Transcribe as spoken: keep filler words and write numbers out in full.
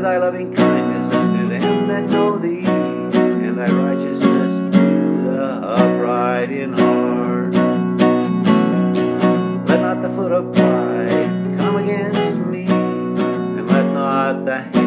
thy loving kindness unto them that know thee, and thy righteousness to the upright in heart. Let not the foot of pride come against me, and let not the hand